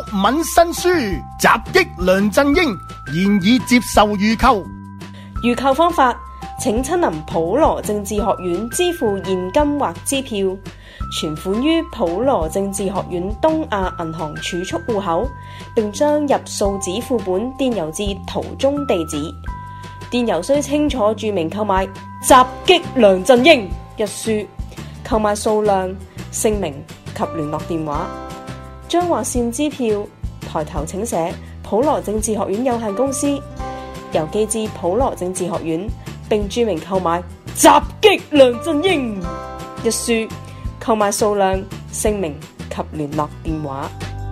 敏新書襲擊梁振英，現已接受預購。 預購方法：請親臨普羅政治學院支付現金或支票，存款於普羅政治學院東亞銀行儲蓄戶口，並將入數紙副本電郵至圖中地址。電郵須清楚註明購買《襲擊梁振英》一書，購買數量、姓名及聯絡電話。將劃線支票抬頭請寫普羅政治學院有限公司，郵寄至普羅政治學院，並註明購買《襲擊梁振英》一書，購買數量、姓名及聯絡電話。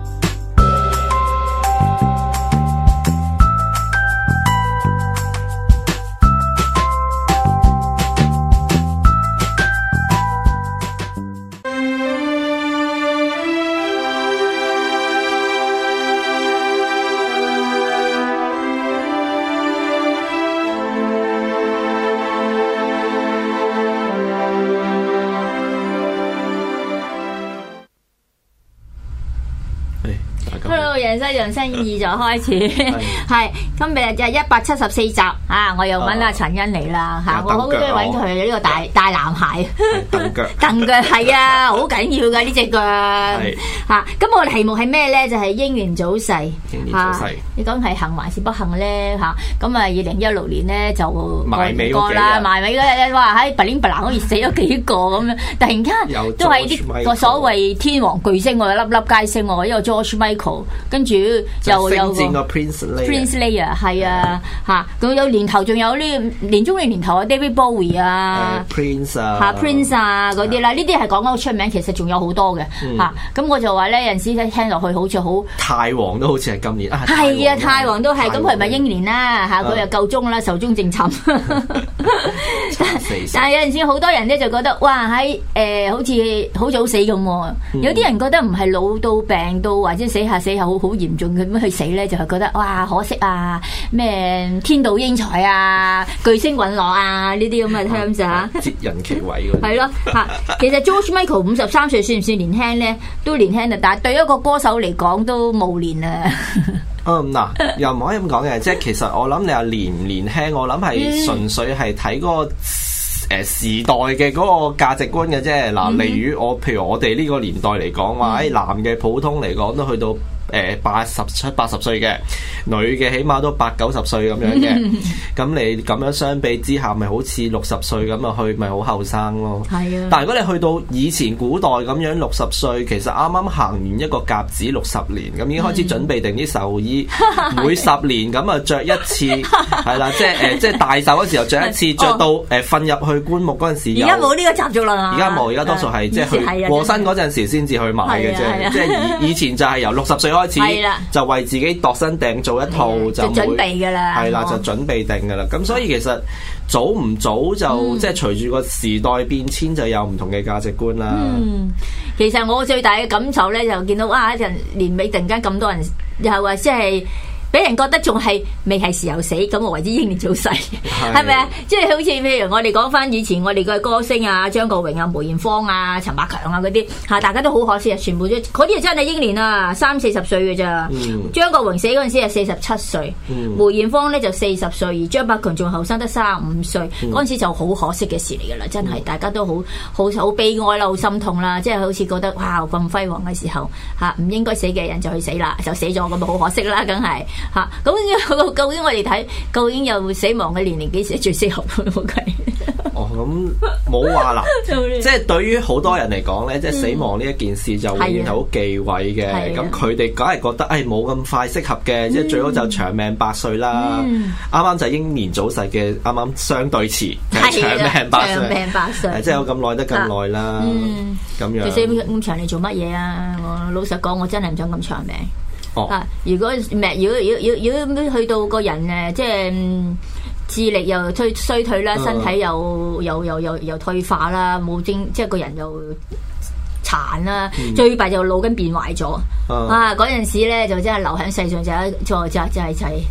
人生意就開始，係今日就174集啊！我又揾阿陳欣嚟啦嚇，我好中意揾佢呢個大男孩，蹬腳係啊，好緊要㗎呢隻腳嚇。咁我題目係咩咧？就係英年早逝嚇。你講係幸還是不幸咧嚇？咁啊，2016年咧就過啦，埋尾嗰日哇喺bling bling好似死咗幾個咁樣，突然間都係啲個所謂天王巨星喎，粒粒皆星喎，呢個 George Michael，跟住又有個 Prince Leia 係啊嚇，咁有年頭仲有呢年中嘅年頭啊 David Bowie 啊 Prince 啊嗰啲啦，呢啲係講得好出名，其實仲有好多嘅嚇。咁我就話咧，有陣時聽落去好似好太王都好似係今年啊， 係啊太王都係，咁佢係咪英年啦嚇？佢又夠鐘啦，壽終正寢。但係有陣時好多人咧就覺得哇喺好似好早死咁喎，有啲人覺得唔係老到病到或者死下好嚴重咁樣去死咧，就係覺得哇可惜啊，咩天妒英才啊，巨星隕落啊呢啲咁嘅 terms 嚇， 接人其位嗰啲係咯嚇。其實 George Michael 53歲算唔算年輕咧？都年輕啊，但係對一個歌手嚟講都冇年啊。 嗱，又唔可以咁講嘅，即係其實我諗你話年唔年輕，我諗係純粹係睇嗰個時代嘅嗰個價值觀嘅啫。嗱，例如譬如我哋呢個年代嚟講話，男嘅普通嚟講都去到87、80歲嘅，女嘅起碼都80、90歲咁樣嘅。咁你咁樣相比之下，咪好似60歲咁啊去，咪好後生咯。係啊。但係如果你去到以前古代咁樣60歲，其實啱啱行完一個甲子60年，咁已經開始準備定啲壽衣，每10年咁啊着一次，係啦，即係大壽嗰時候着一次，着到瞓入去棺木嗰陣時。而家冇呢個習俗啦。而家冇，而家多數係即係去過身嗰陣時先至去買嘅啫。即係以前就係由60歲開始就為自己度身訂做一套就準備㗎啦，係啦，就準備定㗎啦。咁所以其實早唔早就即係隨住個時代變遷就有唔同嘅價值觀啦。 其實我最大嘅感受咧就見到哇，年尾突然間咁多人又係話即係。俾人覺得仲係未係時候死，咁我為之英年早逝，係咪啊？即係好似譬如我哋講翻以前我哋嘅歌星啊，張國榮啊、梅艷芳啊、陳百強啊嗰啲嚇，大家都好可惜啊，全部都嗰啲真係英年啊，30、40歲嘅咋。張國榮死嗰陣時係47歲，梅艷芳咧就40歲，而張百強仲後生得35歲，嗰陣時就好可惜嘅事嚟㗎啦，真係大家都好悲哀啦，好心痛啦，即係好似覺得哇咁輝煌嘅時候嚇，唔應該死嘅人就去死啦，就死咗咁啊，好可惜啦，梗係。嚇，咁究竟我哋睇，究竟有死亡嘅年齡幾時係最適合嘅？冇計。 咁冇話啦，即係對於好多人嚟講咧，即係死亡呢一件事就永遠係好忌諱嘅。咁佢哋梗係覺得，冇咁快適合嘅，即係最好就長命百歲啦。啱啱就英年早逝嘅，啱啱相對詞，長命百歲，即係有咁耐得咁耐啦。咁樣。 其實咁長嚟做乜嘢啊？我老實講，我真係唔想咁長命。如果去到個人即係智力又衰退啦，身體又退化啦，冇精，即係個人又殘啦，最弊就腦筋變壞咗。嗰陣時咧就真係留喺世上就係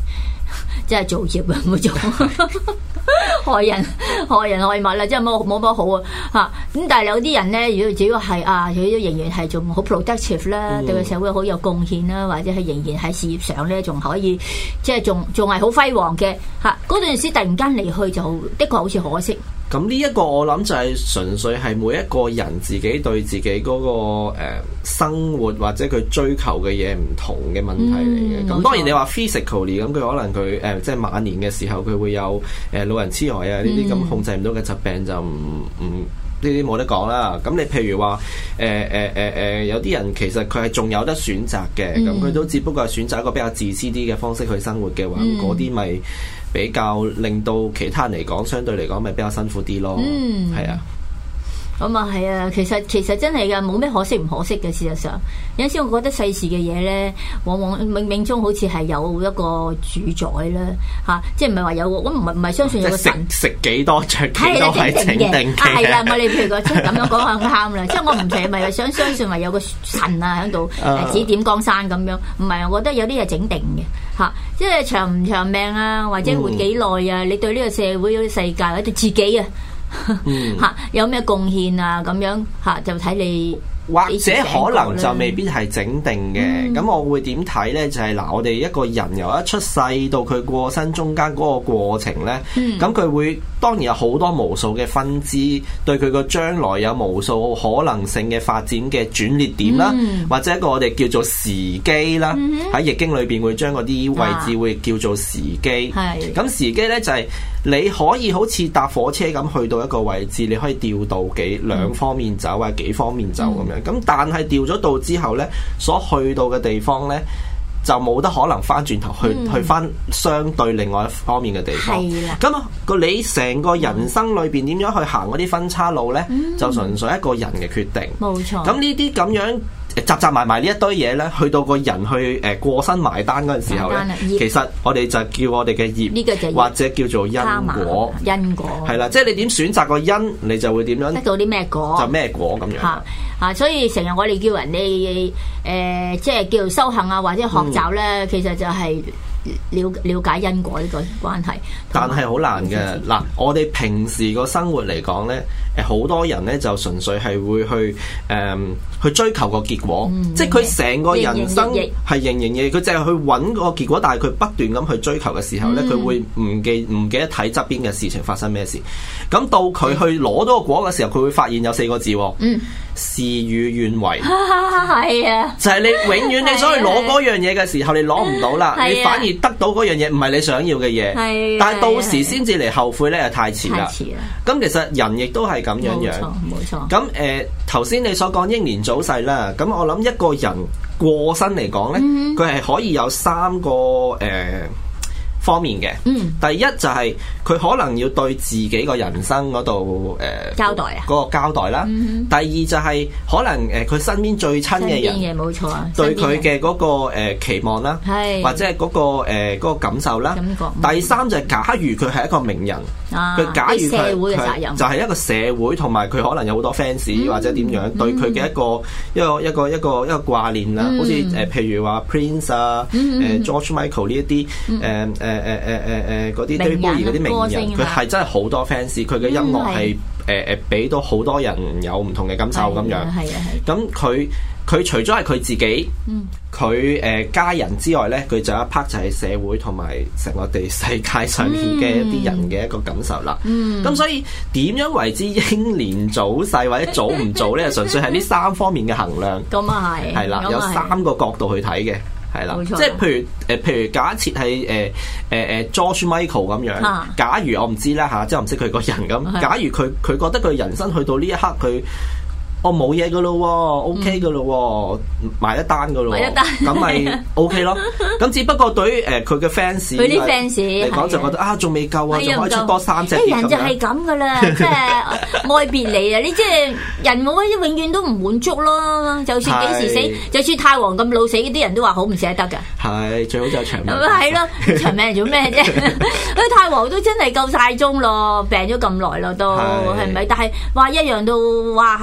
真係造業啊，冇做害人害物啦，真係冇乜好啊嚇！咁但係有啲人咧，如果只要係佢都仍然係仲好 productive 啦，對個社會好有貢獻啦，或者係仍然喺事業上咧仲可以，即係仲係好輝煌嘅嚇。嗰陣時突然間離去就的確好似可惜。 咁呢一個我諗就係純粹係每一個人自己對自己嗰個生活或者佢追求嘅嘢唔同嘅問題嚟嘅。咁當然你話 physically 咁佢可能佢即係晚年嘅時候佢會有老人痴呆啊呢啲咁控制唔到嘅疾病就唔呢啲冇得講啦。咁你譬如話有啲人其實佢係仲有得選擇嘅，咁佢都只不過係選擇一個比較自私啲嘅方式去生活嘅話，嗰啲咪比較令到其他人嚟講，相對嚟講咪比較辛苦啲咯。係啊。 咁啊係啊，其實真係噶，冇咩可惜唔可惜嘅。事實上，有陣時我覺得世事嘅嘢咧，往往冥冥中好似係有一個主宰啦，嚇，即係唔係話有，我唔係相信有個神食幾多着幾多係整定嘅。 係啦，你譬如講即係咁樣講係啱啦，即係我唔係咪想相信話有個神啊喺度指點江山咁樣，唔係，我覺得有啲係整定嘅嚇，即係長唔長命啊，或者活幾耐啊，你對呢個社會、世界或者對自己啊。有咩貢獻啊？咁樣就睇你， 或者可能就未必係整定嘅。咁我會點睇呢？就係我哋一個人由一出世到佢過身中間嗰個過程呢，咁佢會當然有好多無數嘅分支，對佢個將來有無數可能性嘅發展嘅轉捩點啦，或者一個我哋叫做時機啦。喺易經裏邊會將嗰啲位置會叫做時機。咁時機呢，就係你可以好似搭火車咁去到一個位置，你可以調度兩方面走或者幾方面走咁樣。咁但係調咗度之後呢，所去到嘅地方呢，就冇得可能翻轉頭去翻相對另外一方面嘅地方。咁你成個人生裏邊點樣去行嗰啲分岔路呢？就純粹一個人嘅決定。冇錯。咁呢啲咁樣集埋呢一堆嘢呢，去到個人去過身埋單嗰陣時候呢，其實我哋就叫我哋嘅業，或者叫做因果。因果係啦，即係你點選擇個因，你就會點樣得到啲咩果， 就咩果咁樣。 所以成日我哋叫人哋即係叫做修行啊，或者學習呢，其實就係了解因果呢個關係。 但係好難嘅嗱，我哋平時個生活嚟講呢，好多人呢就純粹係會去追求個結果，即係佢成個人生係營營役役，佢淨係去揾個結果，但係佢不斷咁去追求嘅時候呢，佢會唔記得睇側邊嘅事情發生咩事。咁到佢去攞到個果嘅時候，佢會發現有4個字，事與願違。係啊，就係你永遠你想去攞嗰樣嘢嘅時候，你攞唔到啦，你反而得到嗰樣嘢唔係你想要嘅嘢。但係到時先至嚟後悔呢，就太遲啦。咁其實人亦都係咁樣樣。冇錯。咁頭先你所講英年早逝啦，咁我諗一個人過身嚟講呢，佢係可以有3個方面嘅。第一就係佢可能要對自己個人生嗰度交代啊，嗰個交代啦。第二就係可能佢身邊最親嘅人，冇錯啊，對佢嘅嗰個期望啦，或者係嗰個感受啦。第三就係假如佢係一個名人，佢假如社會嘅責任就係一個社會，同埋佢可能有好多 fans 或者點樣對佢嘅一個掛念啦。好似譬如話 Prince 啊、George Michael 呢一啲嗰啲 David Bowie 嗰啲名人，佢係真係好多 fans， 佢嘅音樂係俾到好多人有唔同嘅感受咁樣。咁佢除咗係佢自己，佢家人之外咧，佢就有一 part 就係社會同埋成個世界上面嘅一啲人嘅一個感受啦。咁所以點樣為之英年早逝或者早唔早咧？純粹係呢3方面嘅衡量。咁啊係啦，有3個角度去睇嘅。係啦，即係譬如假設係George Michael 咁樣，假如我唔知啦嚇，即係我唔識佢個人咁。假如佢覺得佢人生去到呢一刻，佢冇嘢噶咯喎 ，OK 噶咯喎，買一單噶咯喎，咁咪 OK 咯。咁只不過對於佢嘅 fans 嚟講就覺得仲未夠啊，仲可以出多3隻。 人就係咁噶啦，即係愛別離啊！你即係人冇永遠都唔滿足咯。就算幾時死，就算太皇咁老死，啲人都話好唔捨得㗎。 係最好就長命。 係咯，長命做咩啫？太皇都真係夠晒鐘咯，病咗咁耐咯，都係咪？但係話一樣都話呼天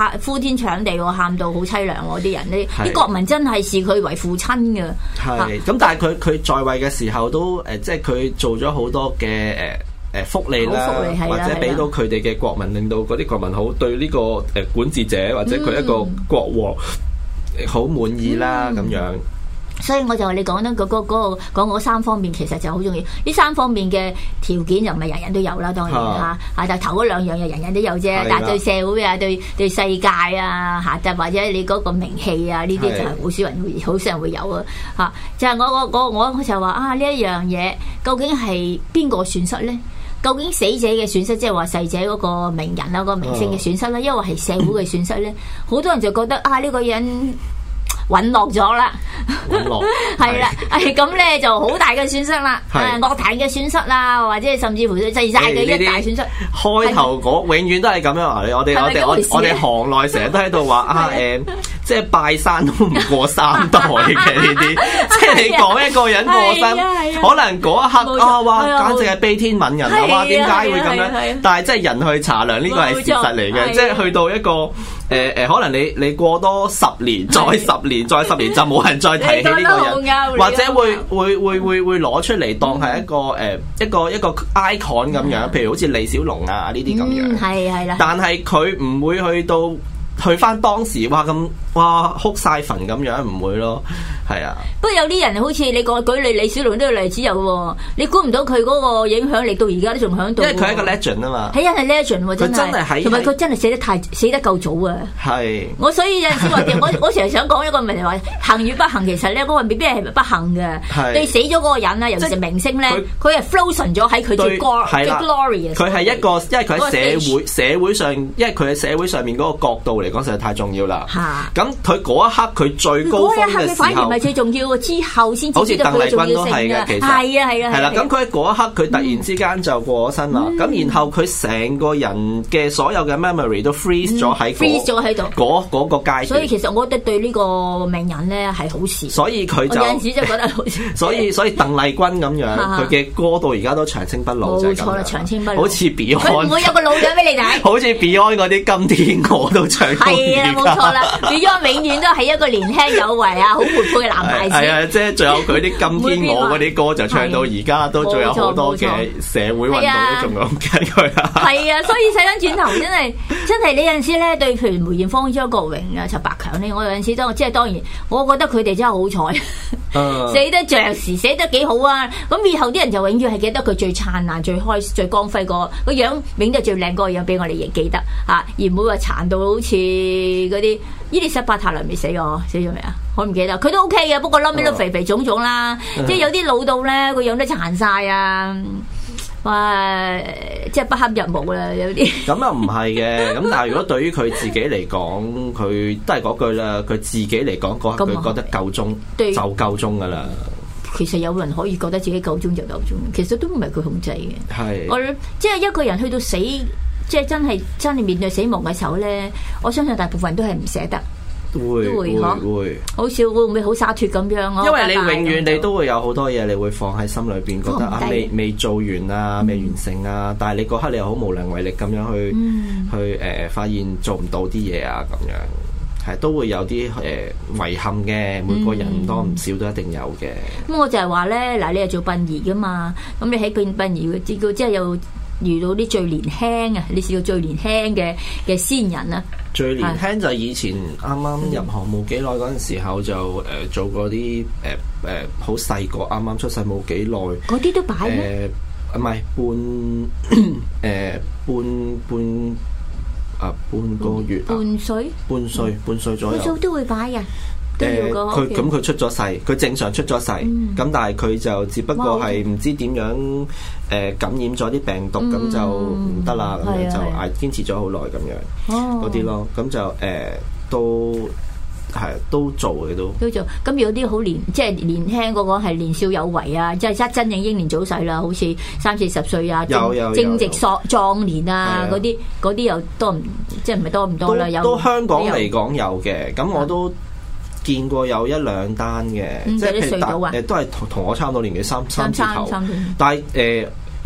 天搶地喎，喊到好凄涼喎啲人，啲國民真係視佢為父親嘅。 係咁，但係佢在位嘅時候都即係佢做咗好多嘅福利啦，或者俾到佢哋嘅國民，令到嗰啲國民好對呢個管治者或者佢一個國王好滿意啦咁樣。 所以我就話你講得講嗰三方面其實就好重要。呢三方面嘅條件又唔係人人都有啦，當然嚇但係頭嗰兩樣又人人都有啫。但係對社會啊、對世界啊嚇，就或者你嗰個名氣啊，呢啲就係好少人會有啊嚇。就係我就話啊，呢一樣嘢究竟係邊個損失咧？究竟死者嘅損失，即係話逝者嗰個名人啦、嗰個明星嘅損失咧，因為係社會嘅損失咧？好多人就覺得啊，呢個人隕落咗啦，係啦，咁咧就好大嘅損失啦，樂壇嘅損失啦，或者甚至乎世界嘅一大損失。 開頭永遠都係咁樣啊！我哋行內成日都喺度話啊即係拜山都唔過三代嘅呢啲，即係你講一個人過身，可能嗰一刻啊，哇，簡直係悲天憫人啊！哇，點解會咁樣？但係即係人去查量呢個係事實嚟嘅，即係去到一個可能你過多10年，再10年，再10年就冇人再提起呢個人，或者會攞出嚟當係一個 icon 咁樣，譬如好似李小龍啊呢啲咁樣， 係啦。 但係佢唔會去翻當時哇哭晒墳咁樣，唔會咯，係啊。 不過有啲人好似你舉李小龍呢個例子有喎，你估唔到佢嗰個影響力到而家都仲響度。因為佢係一個 legend 啊嘛。係啊， 係 legend 喎，真係。同埋佢真係死得夠早啊。係。我所以有陣時話我成日想講一個問題話，幸與不幸其實咧嗰個未必係不幸嘅。係。對死咗嗰個人啊，尤其是明星咧，佢係 frozen 咗喺佢最 glorious。佢係一個，因為佢喺社會上，因為佢喺社會上面嗰個角度嚟講實在太重要啦。咁佢嗰一刻佢最高峰嘅時候，反而唔係最重要喎，之後先知道佢嘅重要性嘅。係啊。係啦，咁佢喺嗰一刻佢突然之間就過咗身啦。咁然後佢成個人嘅所有嘅 memory 都 freeze 咗喺度嗰個階段。所以其實我覺得對呢個名人咧係好事。所以佢就有陣時就覺得好事。所以鄧麗君咁樣，佢嘅歌到而家都長青不老。冇錯啦，長青不老。好似 Beyond，佢唔會有個老樣俾你睇。好似 Beyond 嗰啲今天我都唱到而家。冇錯啦。Beyond 永遠都係一個年輕有為啊，好活潑嘅男孩子。係啊，即係仲有佢啲今天我嗰啲歌就唱到而家都仲有好多嘅社會運動都仲講緊佢啊。係啊，所以細翻轉頭真係你有陣時咧對譬如梅艷芳、張國榮啊、陳百強咧，我有陣時當然，我覺得佢哋真係好彩，寫得着時，寫得幾好啊。咁以後啲人就永遠係記得佢最燦爛、最開、最光輝個樣，永遠最靚嗰個樣俾我哋亦記得啊，而唔會話殘到好似嗰啲。伊麗莎白塔倫未死過，死咗未啊？我唔記得，佢都 OK 嘅，不過後尾都肥肥腫腫啦，即係有啲老到咧個樣都殘晒啊！哇，即係不堪入目啦，有啲。咁又唔係嘅，咁但係如果對於佢自己嚟講，佢都係嗰句啦，佢自己嚟講嗰刻佢覺得夠鐘就夠鐘噶啦。其實有人可以覺得自己夠鐘就夠鐘，其實都唔係佢控制嘅。係，我即係一個人去到死。即係真係面對死亡嘅時候咧，我相信大部分人都係唔捨得，會好少會唔會好灑脫咁樣咯？因為你永遠你都會有好多嘢，你會放喺心裏邊，覺得啊未做完啊，未完成啊，但係你嗰刻你又好無能為力咁樣去發現做唔到啲嘢啊，咁樣係都會有啲遺憾嘅，每個人唔多唔少都一定有嘅。咁我就係話咧，嗱，你係做殯儀噶嘛，咁你喺殯儀嘅知道，即係又遇到啲最年輕啊！你試過最年輕嘅先人啊？最年輕就係以前啱啱入行冇幾耐嗰陣時候就做過啲好細個啱啱出世冇幾耐嗰啲都擺唔係半個月半歲左右都會擺嘅。佢出咗世，佢正常出咗世，咁但係佢就只不過係唔知點樣感染咗啲病毒，咁就唔得啦，咁樣就堅持咗好耐咁樣嗰啲咯，咁就都做嘅都做。咁有啲好即係年輕嗰個係年少有為啊，即係真正英年早逝啦，好似30-40歲啊，正值壯年啊，嗰啲又多唔即係唔係多唔多啦？有都香港嚟講有嘅，咁我都見過有1-2單嘅，即係都係同我差唔多年紀，三字頭。但係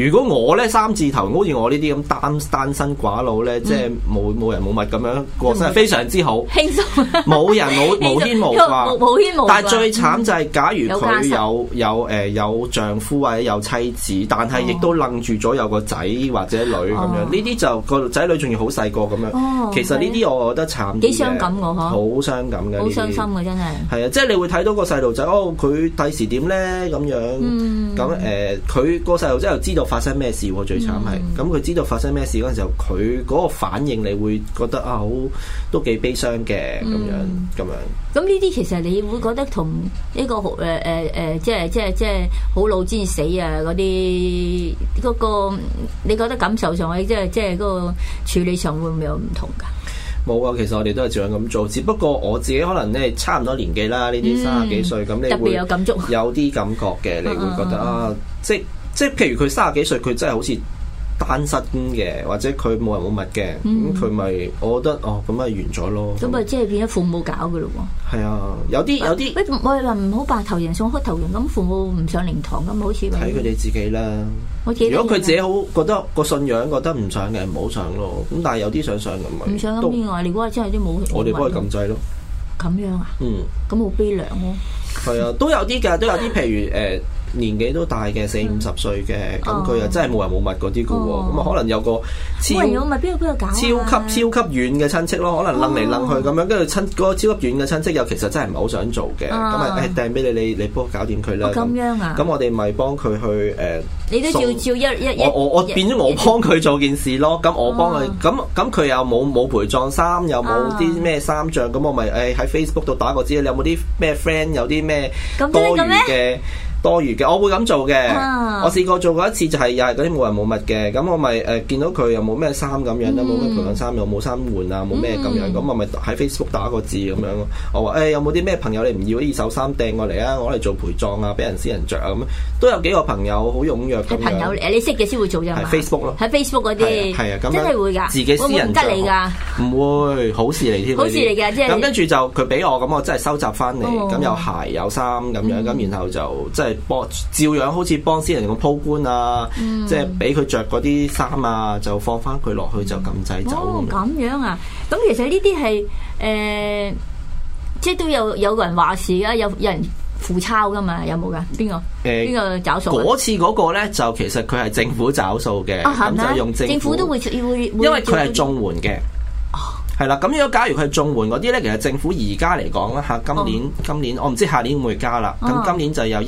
如果我咧三字頭，好似我呢啲咁單身寡佬咧，即係冇人冇物咁樣過生，非常之好， 輕鬆， 冇人冇牽無掛， 冇牽無掛。 但係最慘就係，假如佢有丈夫或者有妻子，但係亦都楞住咗有個仔或者女咁樣，呢啲就個仔女仲要好細個咁樣。其實呢啲我覺得慘啲嘅， 幾傷感㗎嗬， 好傷感嘅， 好傷心嘅真係。 係啊，即係你會睇到個細路仔，佢第時點咧咁樣，咁佢個細路仔又知道發生咩事喎，最慘係，咁佢知道發生咩事嗰陣時候，佢嗰個反應你會覺得好都幾悲傷嘅咁樣。 咁呢啲其實你會覺得同呢個即係好老先死啊嗰啲嗰個，你覺得感受上即係嗰個處理上會唔會有唔同㗎？ 冇啊，其實我哋都係照樣咁做，只不過我自己可能咧差唔多年紀啦，呢啲30幾歲咁，你會有感觸， 有啲感覺嘅，你會覺得即係譬如佢30幾歲，佢真係好似單身嘅，或者佢冇人冇物嘅，咁佢咪，我覺得咁咪完咗咯。咁咪即係變咗父母搞嘅咯喎。係啊，有啲。喂， 我話唔好白頭人送黑頭人，咁父母唔上靈堂咁，好似睇佢哋自己啦。如果佢自己好覺得個信仰覺得唔想嘅，唔好上咯。咁但係有啲想上咁咪。唔上咁邊個？你估真係啲冇？我哋幫佢撳掣咯。 咁樣啊？咁好悲涼咯。係啊，都有啲㗎，都有啲譬如年紀都大嘅40、50歲嘅，咁佢又真係冇人冇物嗰啲嘅喎，咁啊可能有個超級遠嘅親戚咯，可能楞嚟楞去咁樣，跟住嗰個超級遠嘅親戚又其實真係唔係好想做嘅，咁啊掟俾你幫我搞掂佢啦。 咁樣啊？ 咁我哋咪幫佢去你都照一我變咗我幫佢做件事咯，咁我幫佢，咁佢又冇陪葬衫，又冇啲咩衫像，咁我咪喺 Facebook 度打個字，你有冇啲咩 friend 有啲咩多餘嘅，我會咁做嘅。我試過做過一次，就係又係嗰啲冇人冇物嘅，咁我咪見到佢又冇咩衫咁樣啦，冇咩陪葬衫，又冇衫換啊，冇咩咁樣，咁我咪喺 Facebook 打個字咁樣咯。我話有冇啲咩朋友你唔要二手衫掟過嚟啊？我嚟做陪葬啊，俾人私人着啊咁，都有幾個朋友好踴躍咁樣。 朋友你識嘅先會做啫嘛。 係 Facebook 咯， 喺 Facebook 嗰啲係啊，咁真係會㗎。 自己私人得你㗎？ 唔會，好事嚟添。 好事嚟嘅，即係咁跟住就佢俾我，咁我真係收集翻嚟，咁有鞋有衫咁樣，咁然後就即係照樣好似幫私人咁鋪棺啊，即係俾佢着嗰啲衫啊，就放翻佢落去就撳掣走。 咁樣啊？咁其實呢啲係即係都有個人話事㗎，有人付鈔㗎嘛？有冇㗎？邊個找數？ 嗰次嗰個咧就其實佢係政府找數嘅，咁就用政府都會因為佢係綜援嘅。係啦，咁如果假如佢係綜援嗰啲咧，其實政府而家嚟講啦嚇，今年我唔知下年會唔會加啦。咁今年就有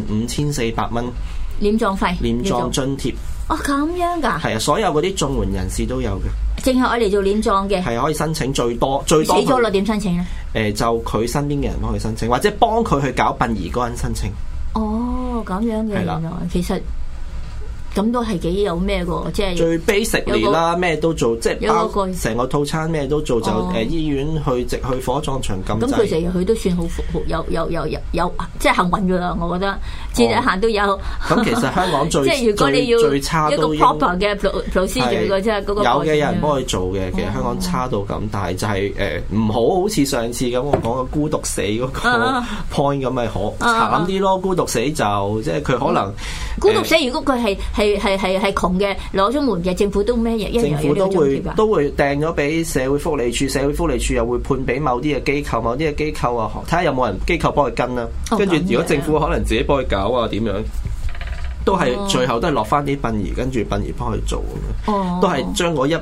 15,400蚊殮葬費、殮葬津貼。 咁樣㗎？ 係啊，所有嗰啲綜援人士都有嘅。 淨係我嚟做殮葬嘅。係可以申請最多。死咗咯，點申請咧？ 就佢身邊嘅人幫佢申請，或者幫佢去搞殯儀嗰人申請。 咁樣嘅。係啦，其實。咁都係幾有咩喎？即係最 basic 嚟啦，咩都做，即係包成個套餐咩都做，就醫院直去火葬場撳掣。 咁佢成日佢都算好有即係幸運㗎啦，我覺得至少行都有。 咁其實香港最即係如果你要最差都一個 proper 嘅 procedure 嘅啫，嗰個有嘅人幫佢做嘅。其實香港差到咁，但係就係唔好似上次咁我講嘅孤獨死嗰個 point 咁咪慘啲咯。孤獨死就即係佢可能孤獨死，如果佢係窮嘅攞綜援嘅，政府都咩嘢？ 政府都會掟咗俾社會福利處，社會福利處又會判俾某啲嘅機構，某啲嘅機構啊，睇下有冇人機構幫佢跟啦。跟住如果政府可能自己幫佢搞啊，點樣都係最後都係落翻啲殯儀，跟住殯儀幫佢做咁樣，都係將嗰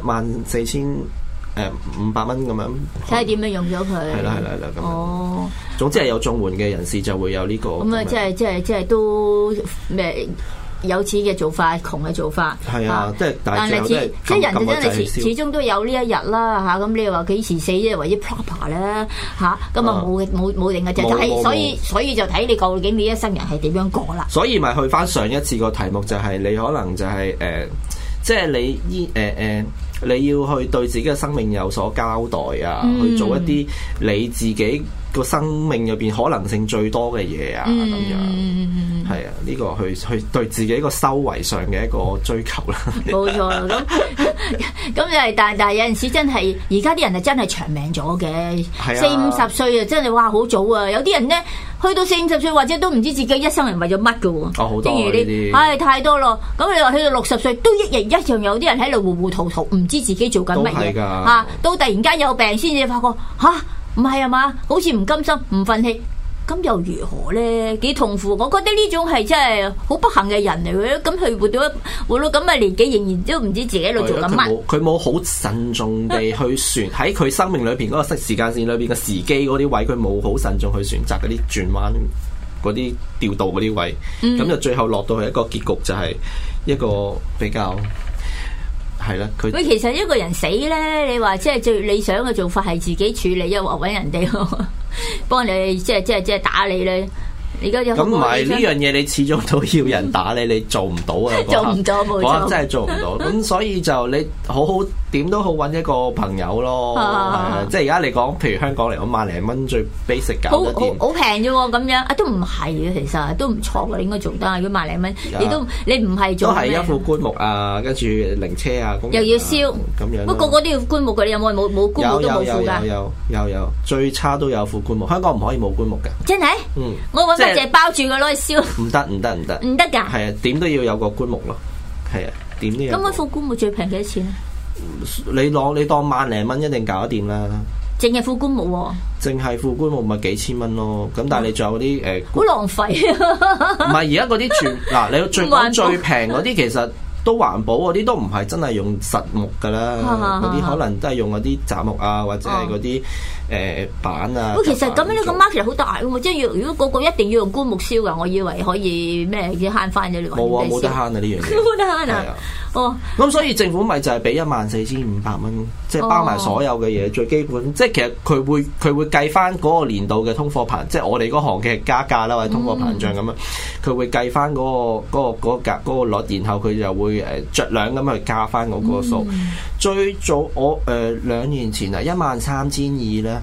14,500蚊咁樣， 睇下點樣用咗佢。 係啦咁。總之係有綜援嘅人士就會有呢個。咁即係都咩？有錢嘅做法，窮嘅做法， 係啊，但係即係人真係始終都有呢一日啦嚇。咁你又話幾時死啫？為之 proper 咧嚇，咁啊冇定嘅啫。睇所以就睇你究竟你一生人係點樣過啦。 所以咪去翻上一次個題目就係你可能就係即係你要去對自己嘅生命有所交代啊，去做一啲你自己個生命入邊可能性最多嘅嘢啊，咁樣係啊，呢個去對自己個修為上嘅一個追求啦。 冇錯，咁就係，但係有陣時真係，而家啲人係真係長命咗嘅，40-50歲啊，真係哇好早啊！有啲人咧去到40-50歲，或者都唔知自己一生人為咗乜嘅喎。 哦，好多呢啲， 係太多咯。咁你話去到60歲，都一樣有啲人喺度糊糊塗塗，唔知自己做緊乜嘢嚇，到突然間有病先至發覺嚇。唔係啊嘛，好似唔甘心、唔忿氣，咁又如何咧？幾痛苦！我覺得呢種係真係好不幸嘅人嚟嘅。咁佢活到咁嘅年紀，仍然都唔知自己喺度做緊乜。 佢冇好慎重地去選喺佢生命裏邊嗰個時間線裏邊嘅時機嗰啲位，佢冇好慎重去選擇嗰啲轉彎、嗰啲調度嗰啲位，咁就最後落到去一個結局，就係一個比較。係啦，佢其實一個人死咧，你話即係最理想嘅做法係自己處理，又或揾人哋幫你即係打你咧。而家咁唔係呢樣嘢，你始終都要人打你，你做唔到啊！ 做唔到冇錯， 真係做唔到。咁所以就你好點都好揾一個朋友咯。即係而家嚟講，譬如香港嚟講，萬零蚊最 basic 搞得掂， 好平啫喎咁樣啊，都唔係嘅，其實都唔錯嘅，應該做得。如果萬零蚊，你唔係做都係一副棺木啊，跟住靈車啊， 又要燒咁樣。 不過個個都要棺木嘅，你有冇棺木都冇副㗎？ 有，最差都有副棺木。香港唔可以冇棺木嘅。 真係？我揾個淨包住佢攞去燒。唔得㗎。 係啊，點都要有個棺木咯。係啊，點都要。 咁嗰副棺木最平幾多錢啊？ 你當萬零蚊一定搞得掂啦。 淨係副棺木喎。 淨係副棺木咪幾千蚊咯。咁但係你仲有嗰啲好浪費啊！ 唔係而家嗰啲嗱，你最平嗰啲其實都環保，嗰啲都唔係真係用實木㗎啦。嗰啲可能都係用嗰啲雜木啊，或者係嗰啲板啊。 其實咁樣呢個 market 好大㗎喎，即係如果個個一定要用棺木燒㗎，我以為可以咩慳翻咗你話。 冇啊，冇得慳啊呢樣嘢。 冇得慳啊！ 咁所以政府咪就係俾14,500蚊，即係包埋所有嘅嘢，最基本。即係其實佢會計翻嗰個年度嘅通貨膨，即係我哋嗰行嘅加價啦，或者通貨膨脹咁樣，佢會計翻嗰個率，然後佢就會酌量咁去加翻嗰個數。最早我2年前啊，13,200咧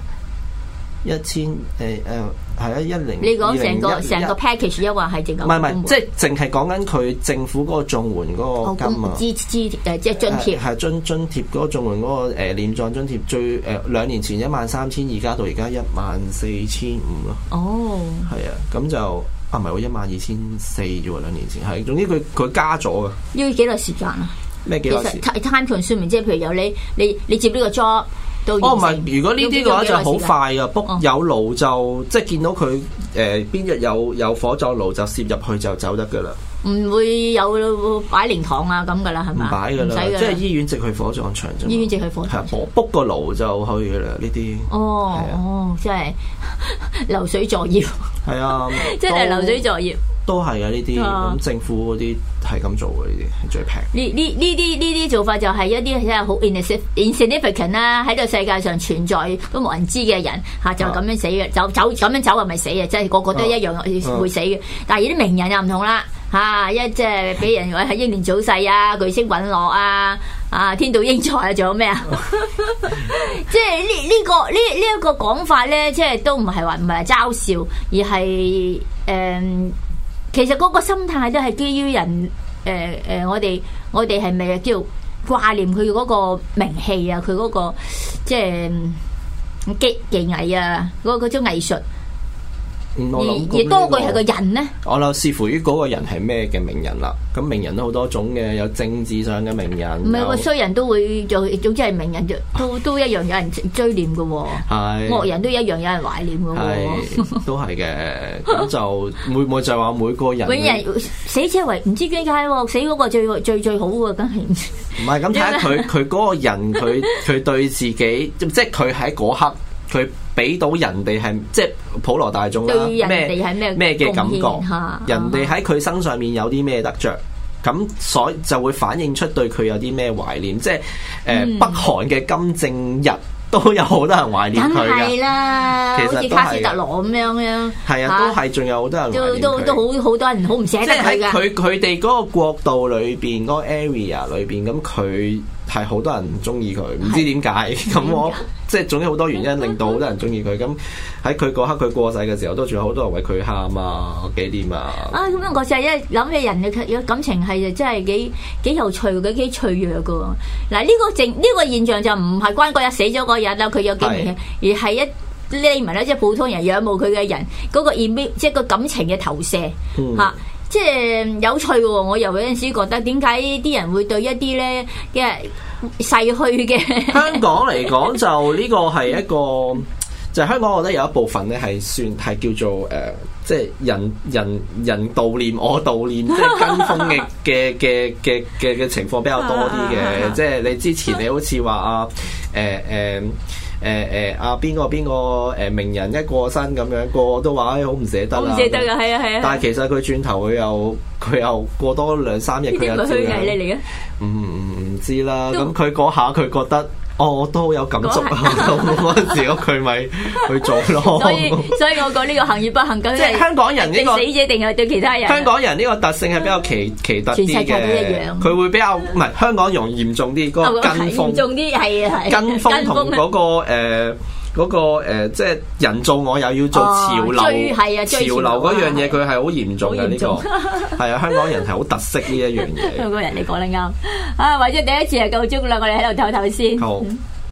，1000係啊，10。 你講成個 package 一話係淨咁？ 唔係，即係淨係講緊佢政府嗰個綜援嗰個金啊， 即係津貼。係津貼嗰個綜援嗰個殮葬津貼最2年前13,200加到而家14,500咯。哦，係啊，咁就唔係喎12,400啫喎，2年前係。總之佢加咗㗎。要幾耐時間啊？咩幾耐時間？其實 time consuming，即係譬如有你接呢個 job。唔係，如果呢啲嘅話就好快啊！book 有爐就即係見到佢邊日有火葬爐就攝入去就走得㗎啦。唔會有擺靈堂啊咁㗎啦，係咪？唔擺㗎啦，即係醫院直去火葬場啫。醫院直去火葬場。book 個爐就去㗎啦，呢啲。哦，即係流水作業。係啊，即係流水作業。都係啊，呢啲咁政府嗰啲係咁做嘅，呢啲係最平。呢啲做法就係一啲真係好 insignificant 啦，喺個世界上存在都冇人知嘅人嚇，就咁樣死嘅，走咁樣走係咪死啊？即係個個都一樣會死嘅。但係啲名人又唔同啦嚇，即係俾人話係英年早逝啊、巨星隕落啊、天妒英才啊，仲有咩啊？即係呢一個講法咧，即係都唔係話嘲笑，而係其實嗰個心態都係基於人我哋係咪叫掛念佢嗰個名氣啊？佢嗰個即係技藝啊，嗰種藝術。而多過係個人咧，我諗視乎於嗰個人係咩嘅名人啦。咁名人都好多種嘅，有政治上嘅名人。唔係喎，衰人都會做，總之係名人都一樣有人追念嘅喎。係惡人都一樣有人懷念嘅喎。係都係嘅。咁就每就係話每個人。每人死者為唔知點解喎，死嗰個最好喎，梗係唔係咁睇下佢嗰個人佢對自己，即係佢喺嗰刻佢。俾到人哋係即係普羅大眾啦，咩嘅感覺？人哋喺佢身上面有啲咩得着，咁所以就會反映出對佢有啲咩懷念。即係北韓嘅金正日都有好多人懷念佢㗎。梗係啦，其實好似卡斯特羅咁樣。係啊，都係仲有好多人懷念佢。都好多人好唔捨得佢㗎。即係喺佢哋嗰個國度裏邊，嗰個 area 裏邊，咁佢係好多人唔中意佢，唔知點解。咁我即係總之好多原因令到好多人中意佢。咁喺佢嗰刻佢過世嘅時候，都仲有好多人為佢喊啊、紀念啊。 啊，咁樣我就一諗起人嘅感情係真係幾有趣嘅，幾脆弱嘅。嗱，呢個現象就唔係關嗰日死咗嗰日啦，佢有紀念，而係一匿埋咧，即係普通人仰慕佢嘅人嗰個即係個感情嘅投射嚇。即係有趣喎！我又有陣時覺得點解啲人會對一啲咧嘅逝去嘅香港嚟講，就呢個係一個就係香港，我覺得有一部分咧係算係叫做即係人悼念我悼念，即係跟風嘅情況比較多啲嘅。即係你之前你好似話邊個名人一過身咁樣，個個都話好唔捨得啦。 唔捨得㗎，係啊。 但係其實佢轉頭佢又過多2-3日，佢又虛偽嚟嘅。 唔知啦。咁佢嗰下佢覺得。我都好有感觸啊！嗰陣時佢咪去做咯。 所以我講呢個行與不行咁， 即係香港人呢個死者定係對其他人？ 香港人呢個特性係比較奇特啲嘅。全世界都一樣。佢會比較唔係香港容易嚴重啲，嗰個跟風。嚴重啲係啊係。跟風同嗰個即係人做我又要做潮流，潮流嗰樣嘢佢係好嚴重嘅呢個。係啊，香港人係好特色呢一樣嘢。 香港人你講得啱啊！或者第一次係夠鐘啦，我哋喺度唞唞先。 好。